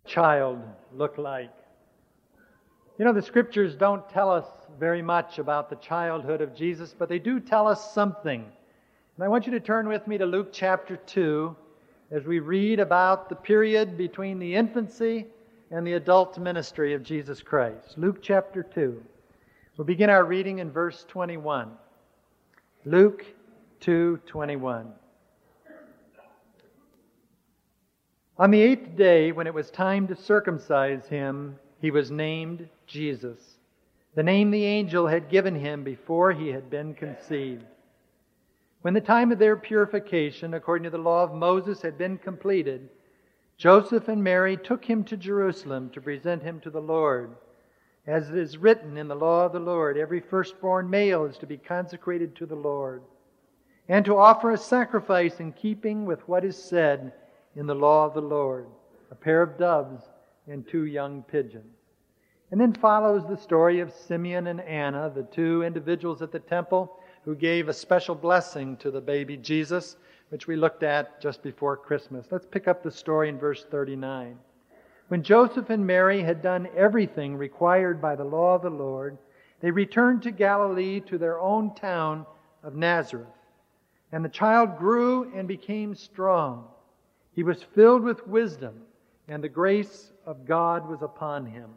child look like? You know, the Scriptures don't tell us very much about the childhood of Jesus, but they do tell us something. And I want you to turn with me to Luke chapter 2 as we read about the period between the infancy and the adult ministry of Jesus Christ. Luke chapter 2. We'll begin our reading in verse 21. Luke 2:21. On the 8th day, when it was time to circumcise him, he was named Jesus, the name the angel had given him before he had been conceived. When the time of their purification, according to the law of Moses, had been completed, Joseph and Mary took him to Jerusalem to present him to the Lord. As it is written in the law of the Lord, every firstborn male is to be consecrated to the Lord, and to offer a sacrifice in keeping with what is said in the law of the Lord, a pair of doves and 2 young pigeons. And then follows the story of Simeon and Anna, the 2 individuals at the temple who gave a special blessing to the baby Jesus, which we looked at just before Christmas. Let's pick up the story in verse 39. When Joseph and Mary had done everything required by the law of the Lord, they returned to Galilee to their own town of Nazareth. And the child grew and became strong. He was filled with wisdom, and the grace of God was upon him.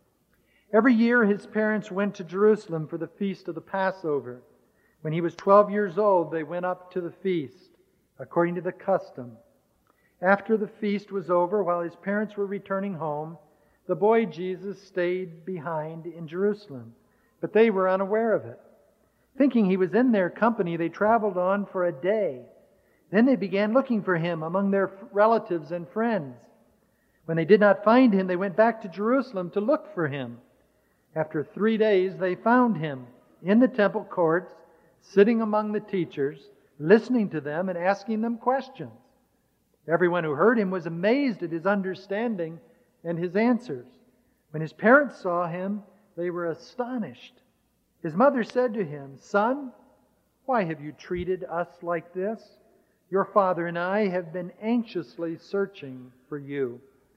Every year his parents went to Jerusalem for the feast of the Passover. When he was 12 years old, they went up to the feast, according to the custom. After the feast was over, while his parents were returning home, the boy Jesus stayed behind in Jerusalem, but they were unaware of it. Thinking he was in their company, they traveled on for a day. Then they began looking for him among their relatives and friends. When they did not find him, they went back to Jerusalem to look for him. After 3 days, they found him in the temple courts, sitting among the teachers, listening to them and asking them questions. Everyone who heard him was amazed at his understanding and his answers. When his parents saw him, they were astonished. His mother said to him, "Son, why have you treated us like this? Your father and I have been anxiously searching for you."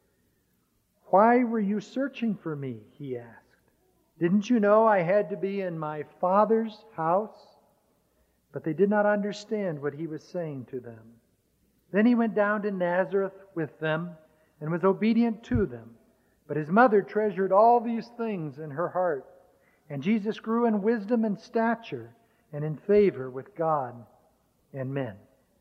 "Why were you searching for me?" he asked. "Didn't you know I had to be in my Father's house?" But they did not understand what he was saying to them. Then he went down to Nazareth with them and was obedient to them. But his mother treasured all these things in her heart. And Jesus grew in wisdom and stature and in favor with God and men.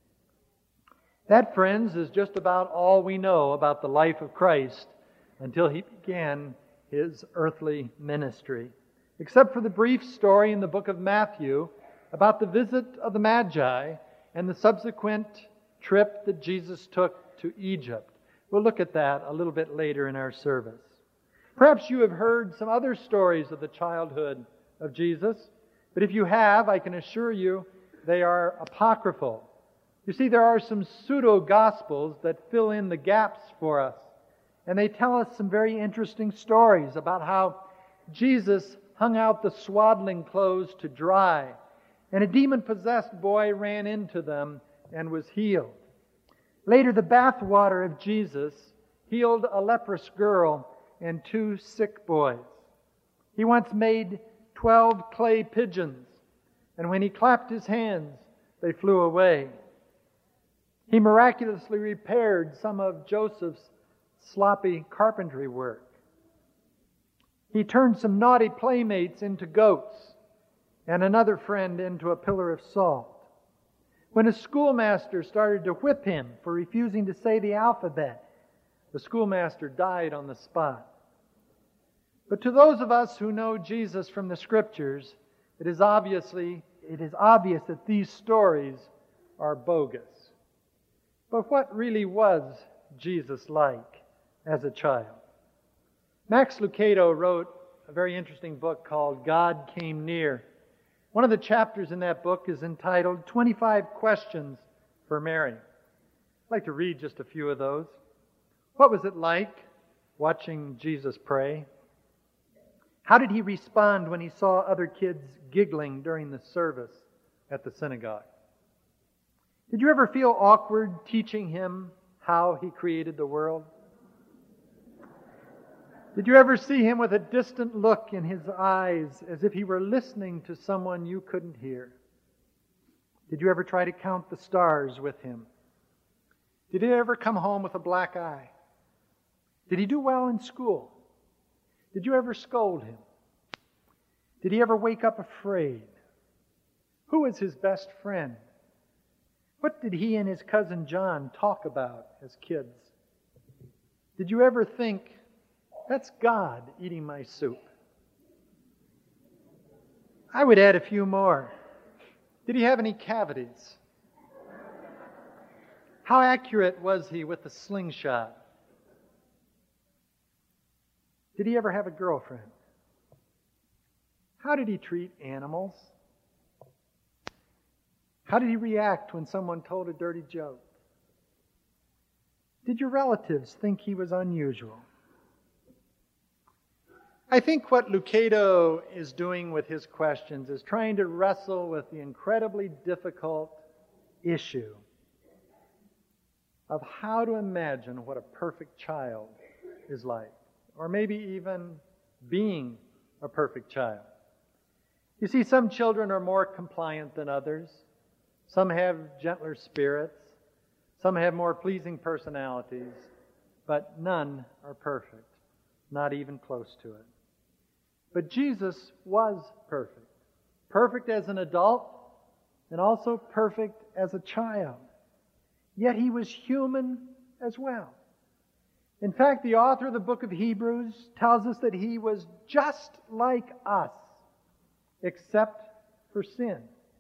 That, friends, is just about all we know about the life of Christ until he began his earthly ministry, except for the brief story in the book of Matthew about the visit of the Magi and the subsequent trip that Jesus took to Egypt. We'll look at that a little bit later in our service. Perhaps you have heard some other stories of the childhood of Jesus, but if you have, I can assure you they are apocryphal. You see, there are some pseudo-gospels that fill in the gaps for us, and they tell us some very interesting stories about how Jesus hung out the swaddling clothes to dry, and a demon-possessed boy ran into them and was healed. Later, the bathwater of Jesus healed a leprous girl and 2 sick boys. He once made 12 clay pigeons, and when he clapped his hands, they flew away. He miraculously repaired some of Joseph's sloppy carpentry work. He turned some naughty playmates into goats and another friend into a pillar of salt. When a schoolmaster started to whip him for refusing to say the alphabet, the schoolmaster died on the spot. But to those of us who know Jesus from the Scriptures, it is obvious that these stories are bogus. But what really was Jesus like as a child? Max Lucado wrote a very interesting book called God Came Near. One of the chapters in that book is entitled 25 Questions for Mary. I'd like to read just a few of those. What was it like watching Jesus pray? How did he respond when he saw other kids giggling during the service at the synagogue? Did you ever feel awkward teaching him how he created the world? Did you ever see him with a distant look in his eyes as if he were listening to someone you couldn't hear? Did you ever try to count the stars with him? Did he ever come home with a black eye? Did he do well in school? Did you ever scold him? Did he ever wake up afraid? Who was his best friend? What did he and his cousin John talk about as kids? Did you ever think, that's God eating my soup? I would add a few more. Did he have any cavities? How accurate was he with the slingshot? Did he ever have a girlfriend? How did he treat animals? How did he react when someone told a dirty joke? Did your relatives think he was unusual? I think what Lucado is doing with his questions is trying to wrestle with the incredibly difficult issue of how to imagine what a perfect child is like, or maybe even being a perfect child. You see, some children are more compliant than others. Some have gentler spirits. Some have more pleasing personalities. But none are perfect, not even close to it. But Jesus was perfect. Perfect as an adult and also perfect as a child. Yet he was human as well. In fact, the author of the book of Hebrews tells us that he was just like us, except for sin.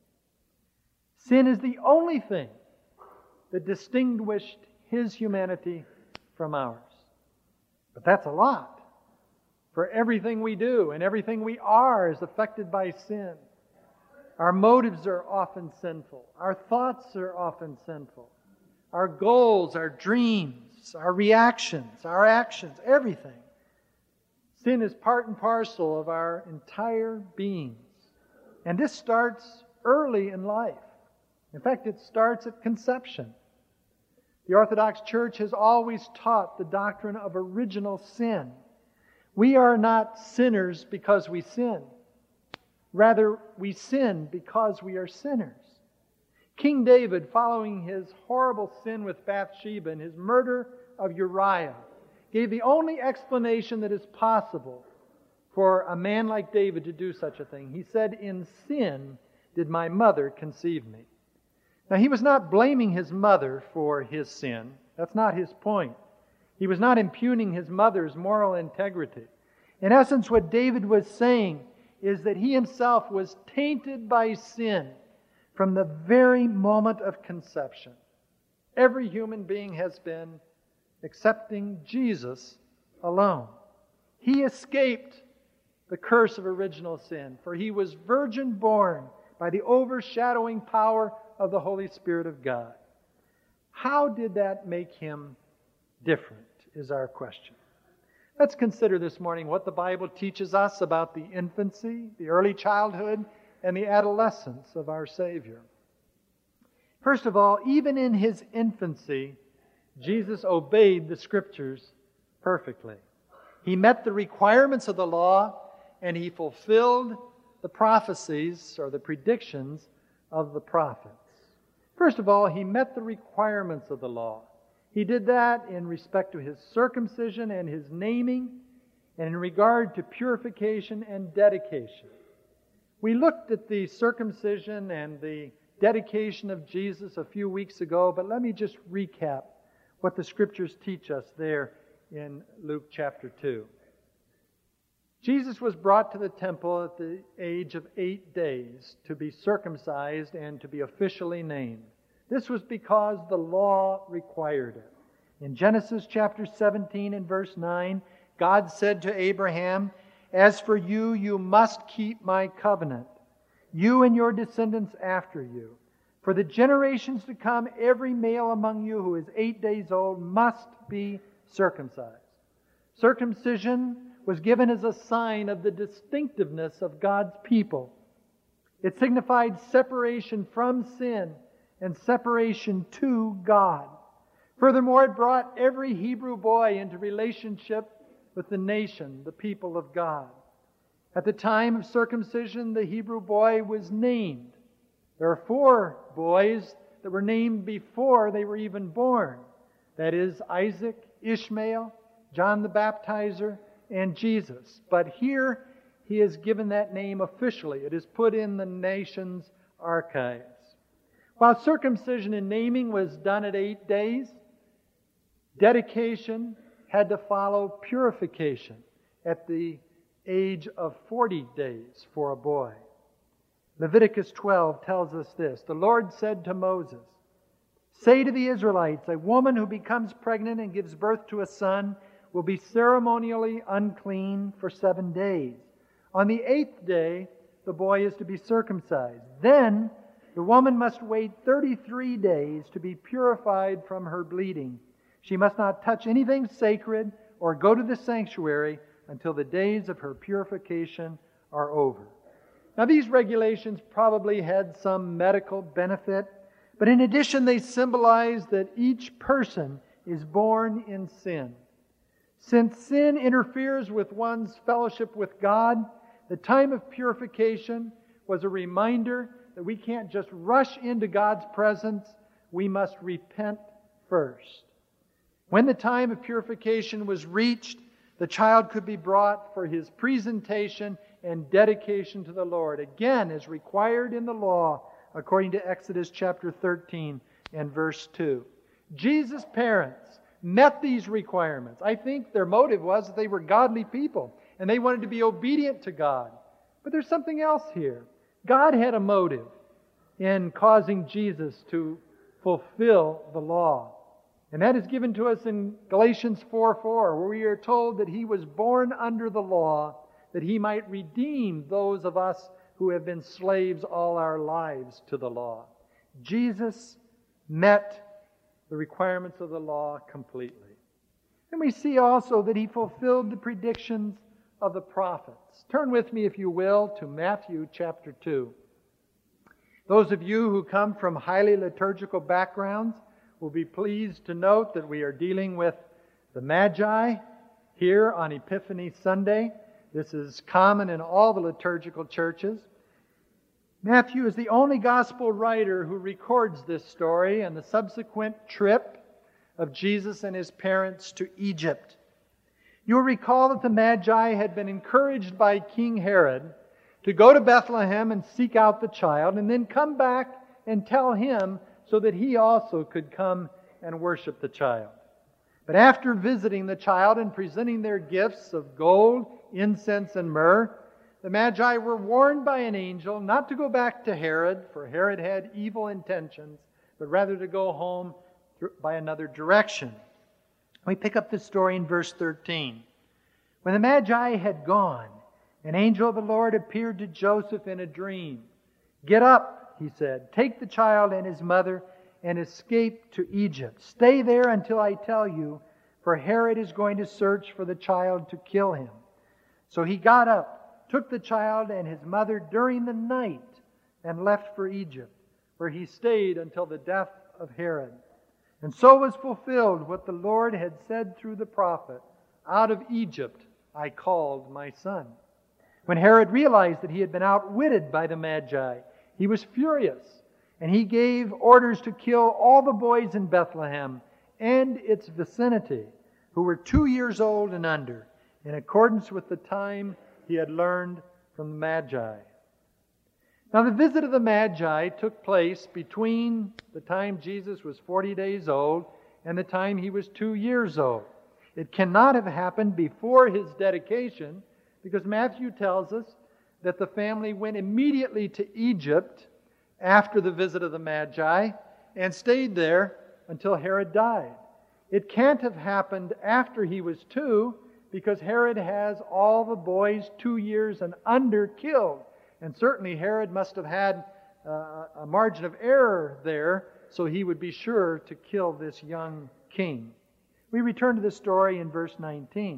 Sin is the only thing that distinguished his humanity from ours. But that's a lot. For everything we do and everything we are is affected by sin. Our motives are often sinful. Our thoughts are often sinful. Our goals, our dreams, our reactions, our actions, everything. Sin is part and parcel of our entire beings. And this starts early in life. In fact, it starts at conception. The Orthodox Church has always taught the doctrine of original sin. We are not sinners because we sin. Rather, we sin because we are sinners. King David, following his horrible sin with Bathsheba and his murder of Uriah, gave the only explanation that is possible for a man like David to do such a thing. He said, "In sin did my mother conceive me." Now, he was not blaming his mother for his sin. That's not his point. He was not impugning his mother's moral integrity. In essence, what David was saying is that he himself was tainted by sin from the very moment of conception. Every human being has been, excepting Jesus alone. He escaped the curse of original sin, for he was virgin born by the overshadowing power of the Holy Spirit of God. How did that make him different, is our question. Let's consider this morning what the Bible teaches us about the infancy, the early childhood, and the adolescence of our Savior. First of all, even in his infancy, Jesus obeyed the Scriptures perfectly. He met the requirements of the law, and he fulfilled the prophecies or the predictions of the prophets. First of all, he met the requirements of the law. He did that in respect to his circumcision and his naming, and in regard to purification and dedication. We looked at the circumcision and the dedication of Jesus a few weeks ago, but let me just recap what the Scriptures teach us there in Luke chapter 2. Jesus was brought to the temple at the age of 8 days to be circumcised and to be officially named. This was because the law required it. In Genesis chapter 17 and verse 9, God said to Abraham, "As for you, you must keep my covenant, you and your descendants after you. For the generations to come, every male among you who is 8 days old must be circumcised." Circumcision was given as a sign of the distinctiveness of God's people. It signified separation from sin and separation to God. Furthermore, it brought every Hebrew boy into relationship with the nation, the people of God. At the time of circumcision, the Hebrew boy was named. There are 4 boys that were named before they were even born. That is Isaac, Ishmael, John the Baptizer, and Jesus. But here he is given that name officially. It is put in the nation's archives. While circumcision and naming was done at 8 days, dedication had to follow purification at the age of 40 days for a boy. Leviticus 12 tells us this. The Lord said to Moses, "Say to the Israelites, a woman who becomes pregnant and gives birth to a son will be ceremonially unclean for 7 days. On the 8th day, the boy is to be circumcised. Then the woman must wait 33 days to be purified from her bleeding. She must not touch anything sacred or go to the sanctuary until the days of her purification are over." Now, these regulations probably had some medical benefit, but in addition, they symbolize that each person is born in sin. Since sin interferes with one's fellowship with God, the time of purification was a reminder that we can't just rush into God's presence. We must repent first. When the time of purification was reached, the child could be brought for his presentation and dedication to the Lord, again as required in the law, according to Exodus chapter 13 and verse 2. Jesus' parents met these requirements. I think their motive was that they were godly people and they wanted to be obedient to God. But there's something else here. God had a motive in causing Jesus to fulfill the law. And that is given to us in Galatians 4:4, where we are told that He was born under the law, that He might redeem those of us who have been slaves all our lives to the law. Jesus met the requirements of the law completely. And we see also that He fulfilled the predictions of the prophets. Turn with me, if you will, to Matthew chapter 2. Those of you who come from highly liturgical backgrounds will be pleased to note that we are dealing with the Magi here on Epiphany Sunday. This is common in all the liturgical churches. Matthew is the only gospel writer who records this story and the subsequent trip of Jesus and His parents to Egypt. You'll recall that the Magi had been encouraged by King Herod to go to Bethlehem and seek out the child and then come back and tell him so that he also could come and worship the child. But after visiting the child and presenting their gifts of gold, incense, and myrrh, the Magi were warned by an angel not to go back to Herod, for Herod had evil intentions, but rather to go home by another direction. We pick up this story in verse 13. When the Magi had gone, an angel of the Lord appeared to Joseph in a dream. "Get up," he said, "take the child and his mother and escape to Egypt. Stay there until I tell you, for Herod is going to search for the child to kill him." So he got up, took the child and his mother during the night, and left for Egypt, where he stayed until the death of Herod. And so was fulfilled what the Lord had said through the prophet, "Out of Egypt I called my son." When Herod realized that he had been outwitted by the Magi, he was furious, and he gave orders to kill all the boys in Bethlehem and its vicinity who were 2 years old and under, in accordance with the time he had learned from the Magi. Now, the visit of the Magi took place between the time Jesus was 40 days old and the time he was 2 years old. It cannot have happened before his dedication, because Matthew tells us that the family went immediately to Egypt after the visit of the Magi and stayed there until Herod died. It can't have happened after he was 2, because Herod has all the boys 2 years and under killed. And certainly Herod must have had a margin of error there, so he would be sure to kill this young king. We return to the story in verse 19.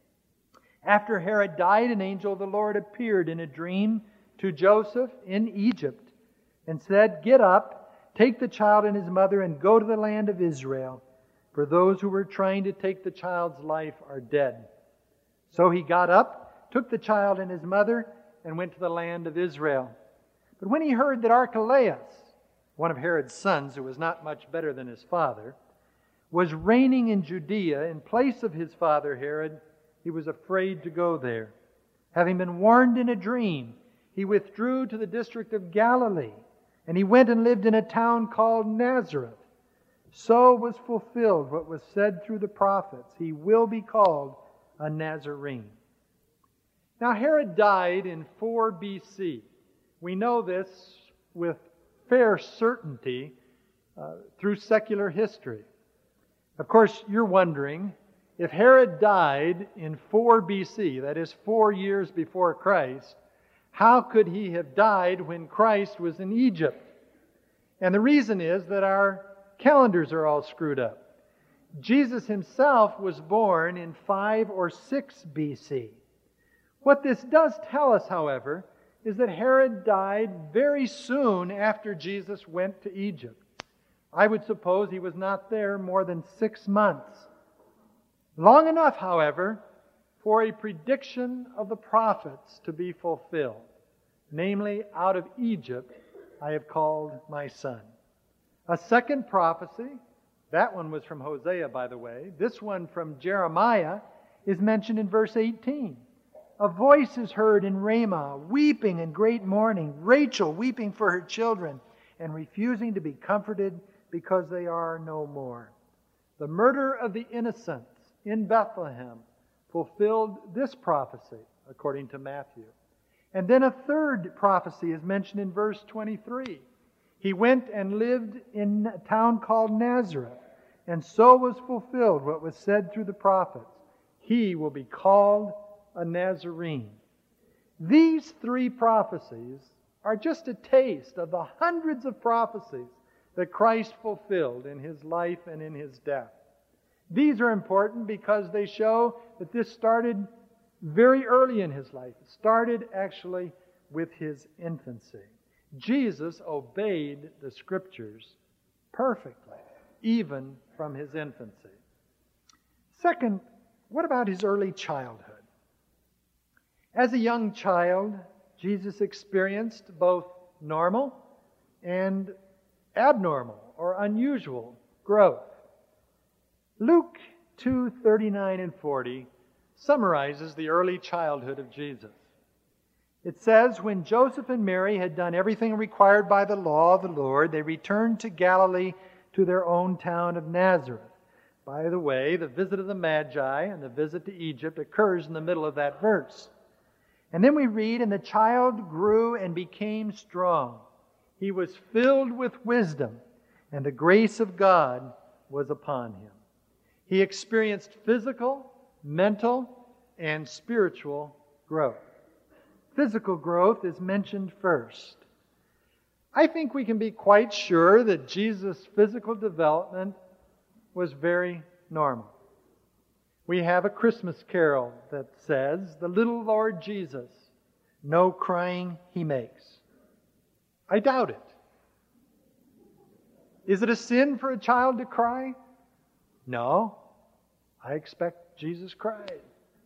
After Herod died, an angel of the Lord appeared in a dream to Joseph in Egypt and said, "Get up, take the child and his mother and go to the land of Israel, for those who were trying to take the child's life are dead." So he got up, took the child and his mother, and went to the land of Israel. But when he heard that Archelaus, one of Herod's sons, who was not much better than his father, was reigning in Judea in place of his father Herod, he was afraid to go there. Having been warned in a dream, he withdrew to the district of Galilee, and he went and lived in a town called Nazareth. So was fulfilled what was said through the prophets, he will be called a Nazarene. Now Herod died in 4 BC. We know this with fair certainty through secular history. Of course, you're wondering, if Herod died in 4 BC, that is 4 years before Christ, how could he have died when Christ was in Egypt? And the reason is that our calendars are all screwed up. Jesus himself was born in 5 or 6 BC. What this does tell us, however, is that Herod died very soon after Jesus went to Egypt. I would suppose he was not there more than 6 months. Long enough, however, for a prediction of the prophets to be fulfilled. Namely, out of Egypt I have called my son. A second prophecy, that one was from Hosea, by the way. This one from Jeremiah is mentioned in verse 18. A voice is heard in Ramah, weeping in great mourning, Rachel weeping for her children and refusing to be comforted because they are no more. The murder of the innocents in Bethlehem fulfilled this prophecy, according to Matthew. And then a third prophecy is mentioned in verse 23. He went and lived in a town called Nazareth, and so was fulfilled what was said through the prophets. He will be called a Nazarene. These 3 prophecies are just a taste of the hundreds of prophecies that Christ fulfilled in his life and in his death. These are important because they show that this started very early in his life. It started actually with his infancy. Jesus obeyed the Scriptures perfectly, even from his infancy. Second, what about his early childhood? As a young child, Jesus experienced both normal and abnormal or unusual growth. Luke 2:39 and 40 summarizes the early childhood of Jesus. It says, when Joseph and Mary had done everything required by the law of the Lord, they returned to Galilee to their own town of Nazareth. By the way, the visit of the Magi and the visit to Egypt occurs in the middle of that verse. And then we read, and the child grew and became strong. He was filled with wisdom, and the grace of God was upon him. He experienced physical, mental, and spiritual growth. Physical growth is mentioned first. I think we can be quite sure that Jesus' physical development was very normal. We have a Christmas carol that says, "The little Lord Jesus, no crying he makes." I doubt it. Is it a sin for a child to cry? No. I expect Jesus cried.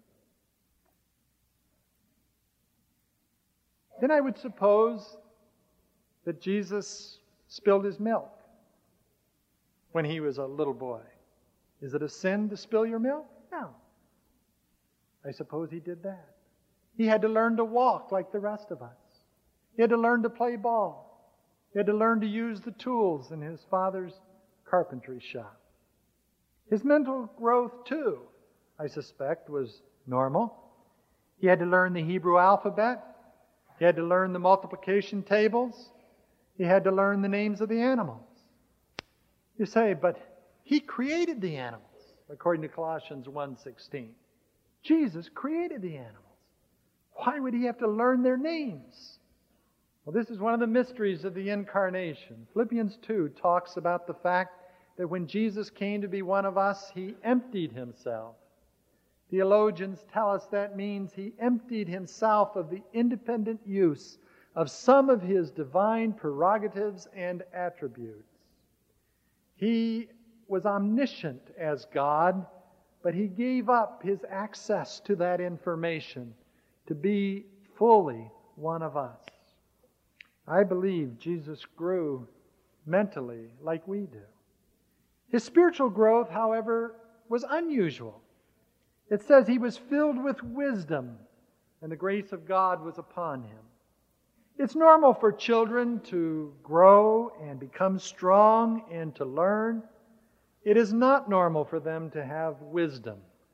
Then I would suppose that Jesus spilled his milk when he was a little boy. Is it a sin to spill your milk? No. I suppose he did that. He had to learn to walk like the rest of us. He had to learn to play ball. He had to learn to use the tools in his father's carpentry shop. His mental growth, too, I suspect, was normal. He had to learn the Hebrew alphabet. He had to learn the multiplication tables. He had to learn the names of the animals. You say, but he created the animals, according to Colossians 1:16. Jesus created the animals. Why would he have to learn their names? Well, this is one of the mysteries of the Incarnation. Philippians 2 talks about the fact that when Jesus came to be one of us, he emptied himself. Theologians tell us that means he emptied himself of the independent use of some of his divine prerogatives and attributes. He was omniscient as God, but he gave up his access to that information to be fully one of us. I believe Jesus grew mentally like we do. His spiritual growth, however, was unusual. It says he was filled with wisdom, and the grace of God was upon him. It's normal for children to grow and become strong and to learn. It is not normal for them to have wisdom.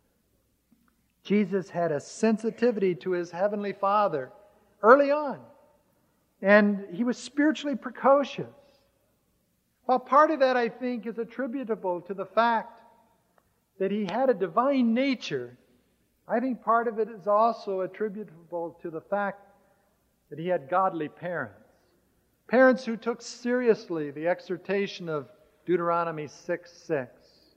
Jesus had a sensitivity to his heavenly Father early on, and he was spiritually precocious. While part of that, I think, is attributable to the fact that he had a divine nature, I think part of it is also attributable to the fact that he had godly parents. Parents who took seriously the exhortation of Deuteronomy 6:6.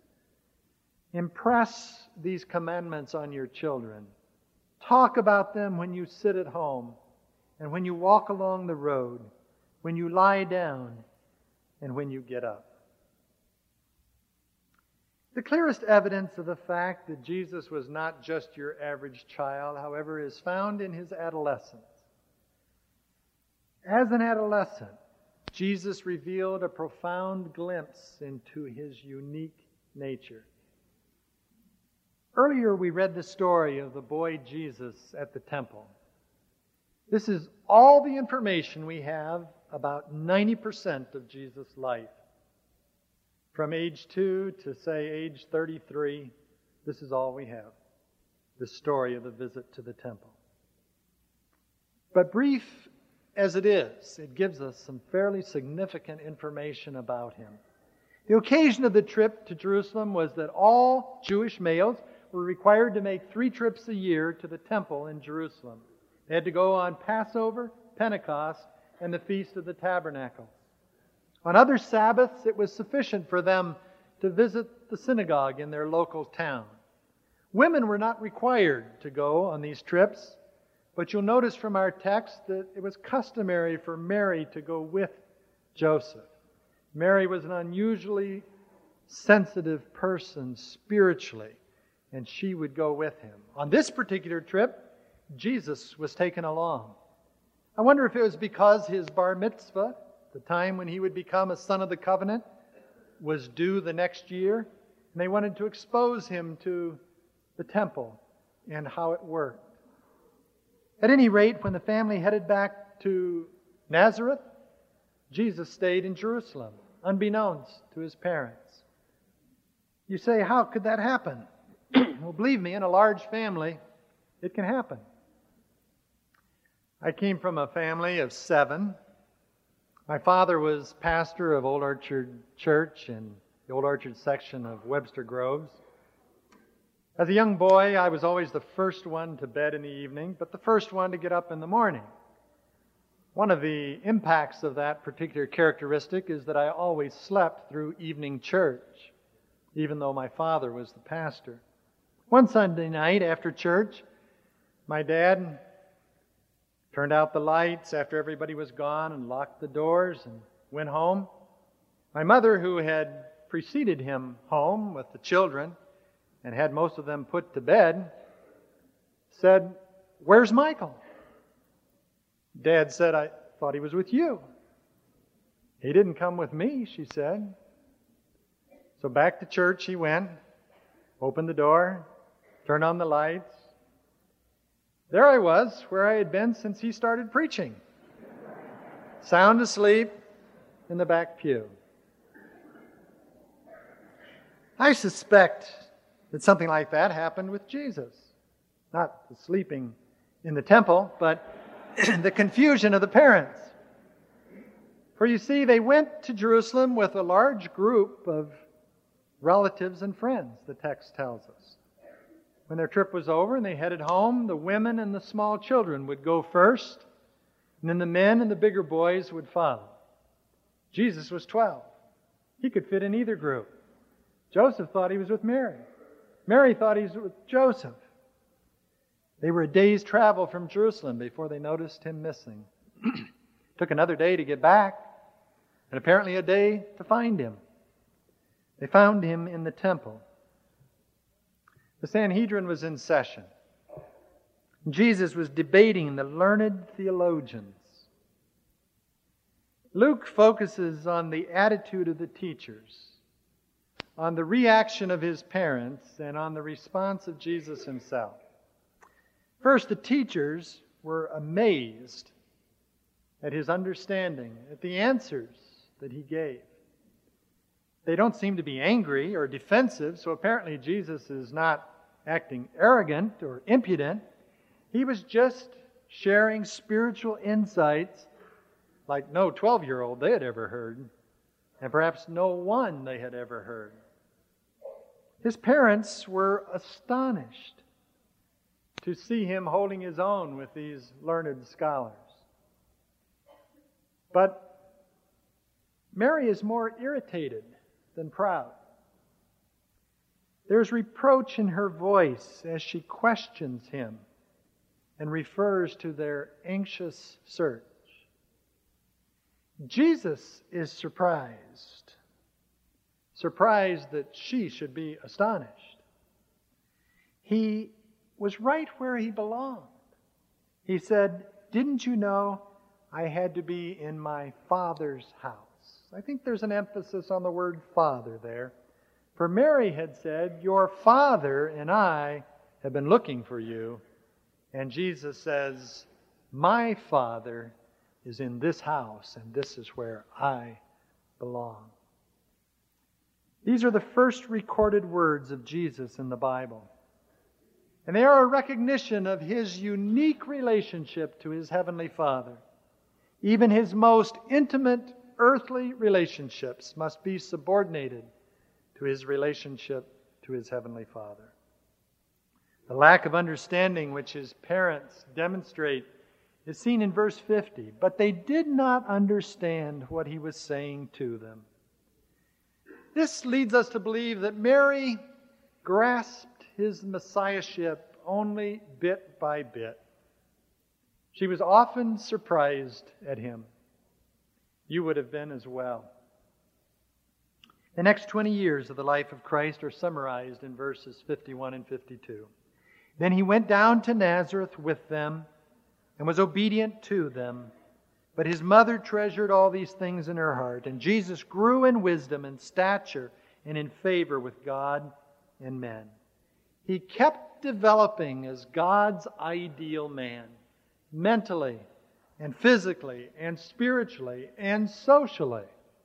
Impress these commandments on your children. Talk about them when you sit at home and when you walk along the road, when you lie down and when you get up. The clearest evidence of the fact that Jesus was not just your average child, however, is found in his adolescence. As an adolescent, Jesus revealed a profound glimpse into his unique nature. Earlier we read the story of the boy Jesus at the temple. This is all the information we have about 90% of Jesus' life. From age 2 to, say, age 33, this is all we have. The story of the visit to the temple. But brief as it is, it gives us some fairly significant information about him. The occasion of the trip to Jerusalem was that all Jewish males were required to make 3 trips a year to the temple in Jerusalem. They had to go on Passover, Pentecost, and the Feast of the Tabernacles. On other Sabbaths, it was sufficient for them to visit the synagogue in their local town. Women were not required to go on these trips, but you'll notice from our text that it was customary for Mary to go with Joseph. Mary was an unusually sensitive person spiritually, and she would go with him. On this particular trip, Jesus was taken along. I wonder if it was because his bar mitzvah, the time when he would become a son of the covenant, was due the next year, and they wanted to expose him to the temple and how it worked. At any rate, when the family headed back to Nazareth, Jesus stayed in Jerusalem, unbeknownst to his parents. You say, how could that happen? Well, believe me, in a large family, it can happen. I came from a family of 7. My father was pastor of Old Orchard Church in the Old Orchard section of Webster Groves. As a young boy, I was always the first one to bed in the evening, but the first one to get up in the morning. One of the impacts of that particular characteristic is that I always slept through evening church, even though my father was the pastor. One Sunday night after church, my dad turned out the lights after everybody was gone and locked the doors and went home. My mother, who had preceded him home with the children and had most of them put to bed, said, "Where's Michael?" Dad said, "I thought he was with you." "He didn't come with me," she said. So back to church he went, opened the door, turned on the lights. There I was, where I had been since he started preaching. Sound asleep in the back pew. I suspect that something like that happened with Jesus. Not the sleeping in the temple, but the confusion of the parents. For you see, they went to Jerusalem with a large group of relatives and friends, the text tells us. When their trip was over and they headed home, the women and the small children would go first, and then the men and the bigger boys would follow. Jesus was 12. He could fit in either group. Joseph thought he was with Mary. Mary thought he was with Joseph. They were a day's travel from Jerusalem before they noticed him missing. Took another day to get back, and apparently a day to find him. They found him in the temple. The Sanhedrin was in session. Jesus was debating the learned theologians. Luke focuses on the attitude of the teachers, on the reaction of his parents, and on the response of Jesus himself. First, the teachers were amazed at his understanding, at the answers that he gave. They don't seem to be angry or defensive, so apparently Jesus is not acting arrogant or impudent. He was just sharing spiritual insights like no 12-year-old they had ever heard, and perhaps no one they had ever heard. His parents were astonished to see him holding his own with these learned scholars. But Mary is more irritated than proud. There's reproach in her voice as she questions him and refers to their anxious search. Jesus is surprised that she should be astonished. He was right where he belonged. He said, "Didn't you know I had to be in my Father's house?" I think there's an emphasis on the word Father there. For Mary had said, "Your Father and I have been looking for you." And Jesus says, "My Father is in this house, and this is where I belong." These are the first recorded words of Jesus in the Bible. And they are a recognition of his unique relationship to his Heavenly Father. Even his most intimate earthly relationships must be subordinated to his relationship to his Heavenly Father. The lack of understanding which his parents demonstrate is seen in verse 50. But they did not understand what he was saying to them. This leads us to believe that Mary grasped his messiahship only bit by bit. She was often surprised at him. You would have been as well. The next 20 years of the life of Christ are summarized in verses 51 and 52. Then he went down to Nazareth with them and was obedient to them. But his mother treasured all these things in her heart. And Jesus grew in wisdom and stature and in favor with God and men. He kept developing as God's ideal man, mentally and physically and spiritually and socially.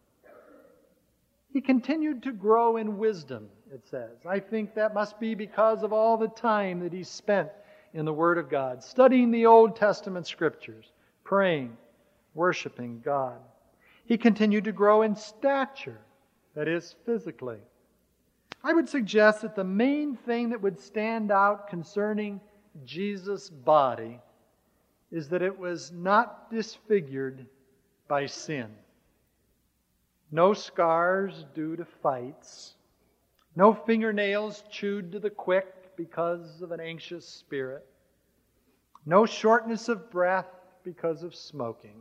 He continued to grow in wisdom, it says. I think that must be because of all the time that he spent in the Word of God, studying the Old Testament Scriptures, praying, worshiping God. He continued to grow in stature, that is, physically. I would suggest that the main thing that would stand out concerning Jesus' body is that it was not disfigured by sin. No scars due to fights. No fingernails chewed to the quick because of an anxious spirit. No shortness of breath because of smoking.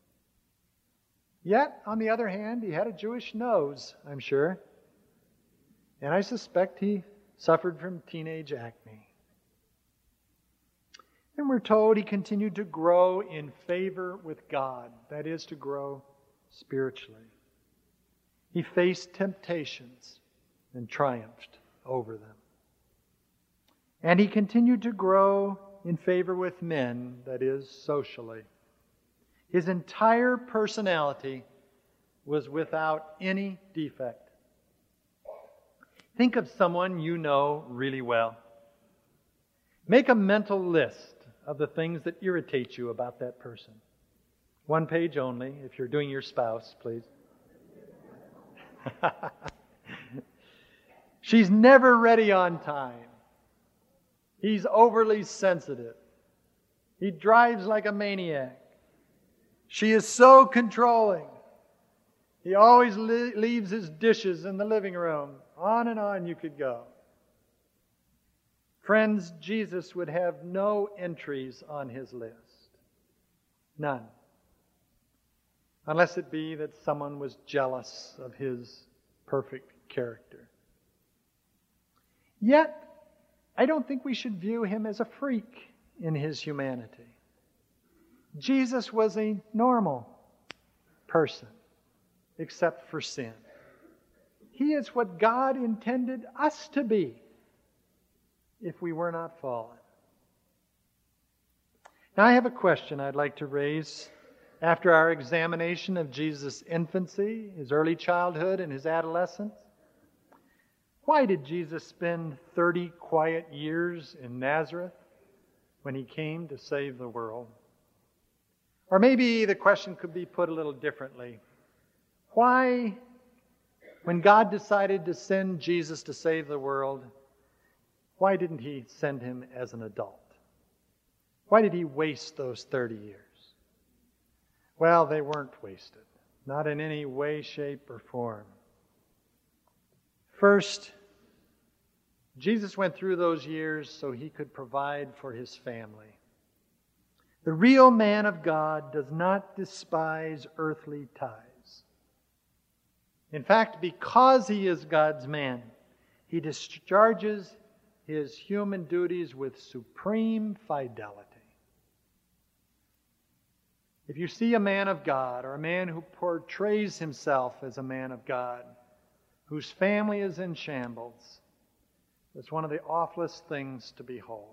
Yet, on the other hand, he had a Jewish nose, I'm sure. And I suspect he suffered from teenage acne. And we're told he continued to grow in favor with God. That is, to grow spiritually. He faced temptations and triumphed over them. And he continued to grow in favor with men, that is, socially. His entire personality was without any defect. Think of someone you know really well. Make a mental list of the things that irritate you about that person. One page only, if you're doing your spouse, please. She's never ready on time. He's overly sensitive. He drives like a maniac. She is so controlling. He always leaves his dishes in the living room. On and on you could go. Friends, Jesus would have no entries on his list. None. Unless it be that someone was jealous of his perfect character. Yet, I don't think we should view him as a freak in his humanity. Jesus was a normal person, except for sin. He is what God intended us to be if we were not fallen. Now I have a question I'd like to raise after our examination of Jesus' infancy, his early childhood, and his adolescence. Why did Jesus spend 30 quiet years in Nazareth when he came to save the world? Or maybe the question could be put a little differently. Why, when God decided to send Jesus to save the world, why didn't he send him as an adult? Why did he waste those 30 years? Well, they weren't wasted, not in any way, shape, or form. First, Jesus went through those years so he could provide for his family. The real man of God does not despise earthly ties. In fact, because he is God's man, he discharges his human duties with supreme fidelity. If you see a man of God, or a man who portrays himself as a man of God, whose family is in shambles, it's one of the awfulest things to behold.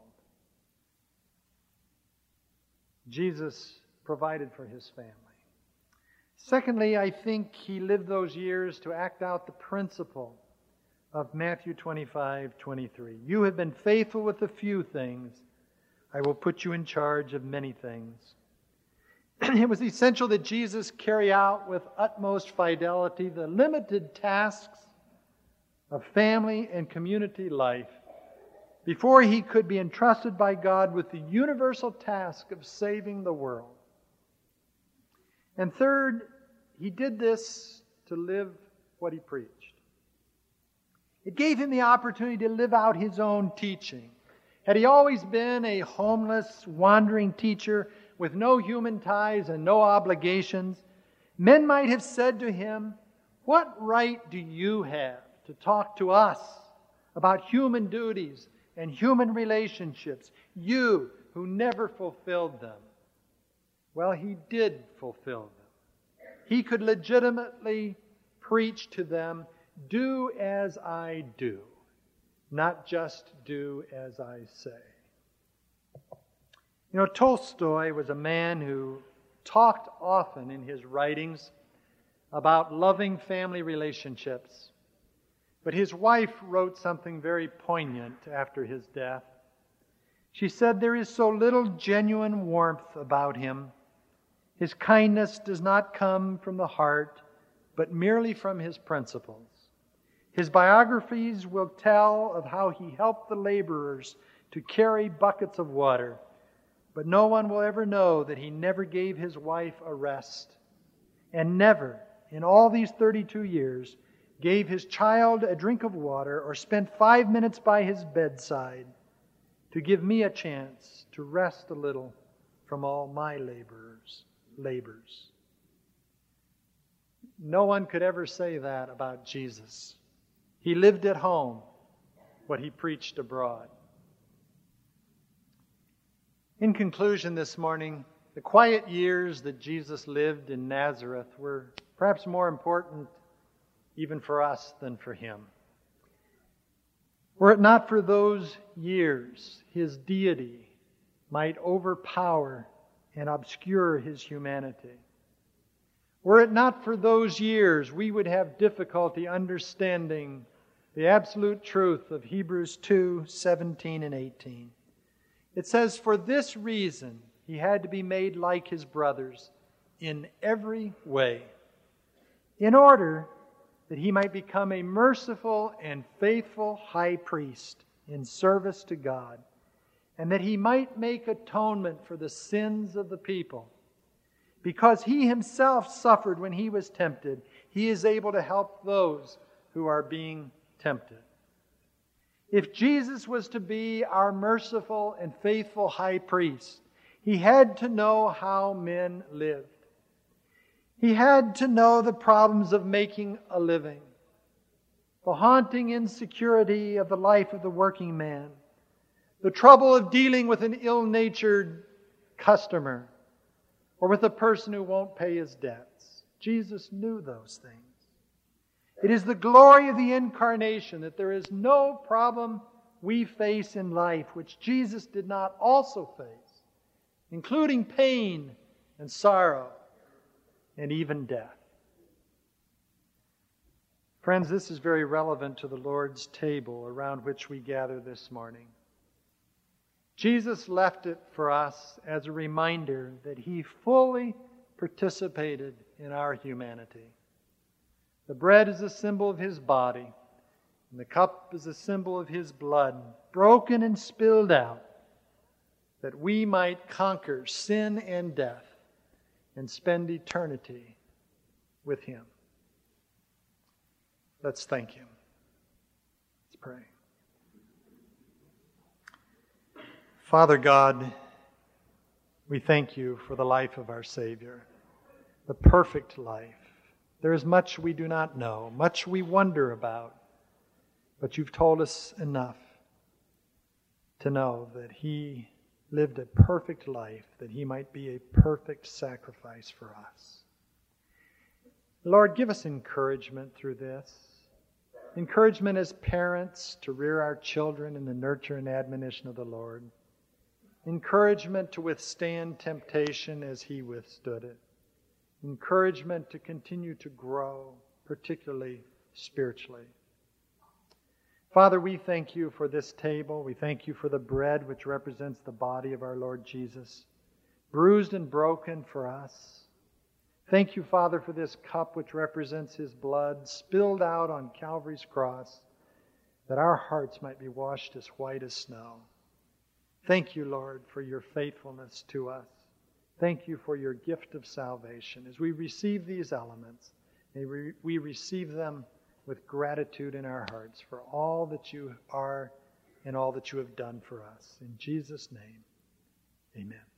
Jesus provided for his family. Secondly, I think he lived those years to act out the principle of Matthew 25:23. You have been faithful with a few things. I will put you in charge of many things. It was essential that Jesus carry out with utmost fidelity the limited tasks of family and community life before he could be entrusted by God with the universal task of saving the world. And third, he did this to live what he preached. It gave him the opportunity to live out his own teaching. Had he always been a homeless, wandering teacher with no human ties and no obligations, men might have said to him, "What right do you have to talk to us about human duties and human relationships, you who never fulfilled them?" Well, he did fulfill them. He could legitimately preach to them, "Do as I do, not just do as I say." You know, Tolstoy was a man who talked often in his writings about loving family relationships. But his wife wrote something very poignant after his death. She said, "There is so little genuine warmth about him. His kindness does not come from the heart, but merely from his principles. His biographies will tell of how he helped the laborers to carry buckets of water, but no one will ever know that he never gave his wife a rest, and never, in all these 32 years, gave his child a drink of water or spent 5 minutes by his bedside to give me a chance to rest a little from all my labors. No one could ever say that about Jesus. He lived at home what he preached abroad. In conclusion this morning, the quiet years that Jesus lived in Nazareth were perhaps more important even for us than for him. Were it not for those years, his deity might overpower and obscure his humanity. Were it not for those years, we would have difficulty understanding the absolute truth of Hebrews 2:17 and 18. It says, "For this reason he had to be made like his brothers in every way, in order that he might become a merciful and faithful high priest in service to God, and that he might make atonement for the sins of the people. Because he himself suffered when he was tempted, he is able to help those who are being tempted." If Jesus was to be our merciful and faithful high priest, he had to know how men lived. He had to know the problems of making a living, the haunting insecurity of the life of the working man, the trouble of dealing with an ill-natured customer or with a person who won't pay his debts. Jesus knew those things. It is the glory of the incarnation that there is no problem we face in life which Jesus did not also face, including pain and sorrow and even death. Friends, this is very relevant to the Lord's table around which we gather this morning. Jesus left it for us as a reminder that He fully participated in our humanity. The bread is a symbol of His body, and the cup is a symbol of His blood, broken and spilled out, that we might conquer sin and death and spend eternity with Him. Let's thank Him. Let's pray. Father God, we thank You for the life of our Savior, the perfect life. There is much we do not know, much we wonder about, but You've told us enough to know that He lived a perfect life, that He might be a perfect sacrifice for us. Lord, give us encouragement through this. Encouragement as parents to rear our children in the nurture and admonition of the Lord. Encouragement to withstand temptation as He withstood it. Encouragement to continue to grow, particularly spiritually. Father, we thank You for this table. We thank You for the bread which represents the body of our Lord Jesus, bruised and broken for us. Thank You, Father, for this cup which represents His blood spilled out on Calvary's cross, that our hearts might be washed as white as snow. Thank You, Lord, for Your faithfulness to us. Thank You for Your gift of salvation. As we receive these elements, may we receive them with gratitude in our hearts for all that You are and all that You have done for us. In Jesus' name, amen.